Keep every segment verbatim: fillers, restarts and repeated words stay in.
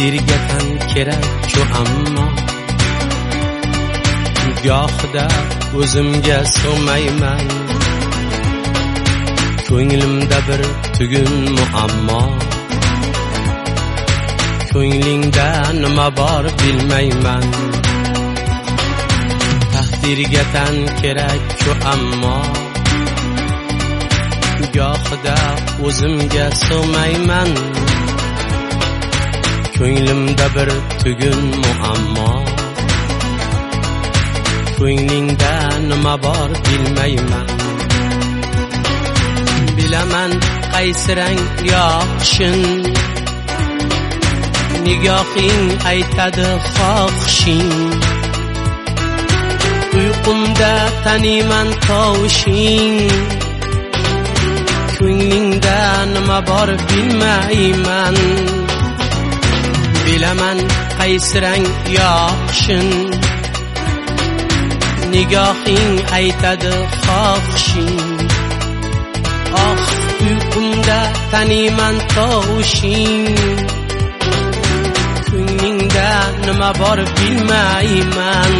taqdirga tan kerak-ku ammo gohida o'zimga sig'mayman. Ko'nglimda bir tugun muammo, ko'nglingda nima bor bilmayman. Taqdirga tan kerak-ku ammo gohida o'zimga sig'mayman. Ko'nglimda bir tugun muammo, ko'nglingda nima bor bilmayman. Bilaman qaysi rang yoqishin, nigohing aytadi xohishing. Uyqumda taniyman tovushing, ko'nglingda nima bor bilmayman. Bilaman qaysi rang yoqishin, nigohing aytadi xohishing. Oh, uyqumda taniyman tovushing, ko'nglingda nima bor bilmayman.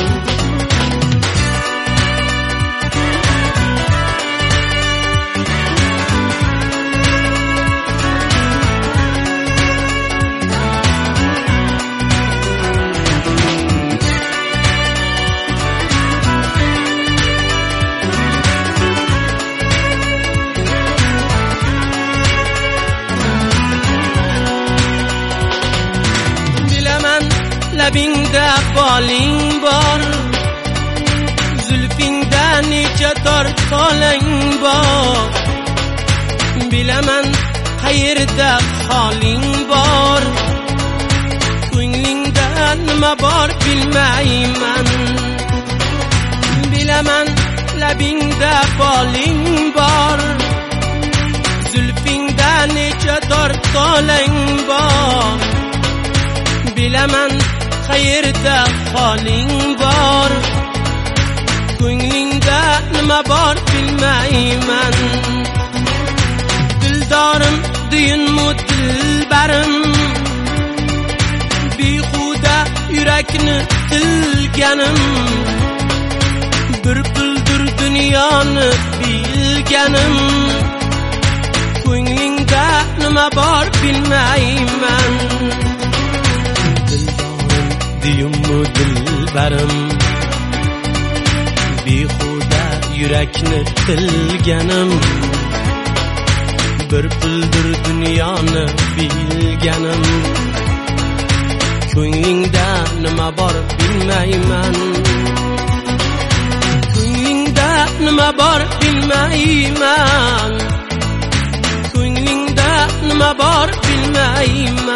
Labingda boling bor, zulfingda necha tortolang bor. Bilaman qayerda holing bor, ko'nglingda nima bor bilmayman. Bilaman labingda boling bor, zulfingda necha tortolang bor. Bilaman qayerda holing bor, ko'nglingda nima bor bilmayman. Dildorim duyunmu dilbarim, behuda yurakni tilganim. Bir puldir dunyoni bilganim, ko'nglingda nima bor bilmayman. Diyummu dilbarim, behuda yurakni tilganim. Bir puldir dunyoni bilganim, ko'nglingda nima bor bilmayman. Ko'nglingda nima bor bilmayman. Ko'nglingda nima bor bilmayman.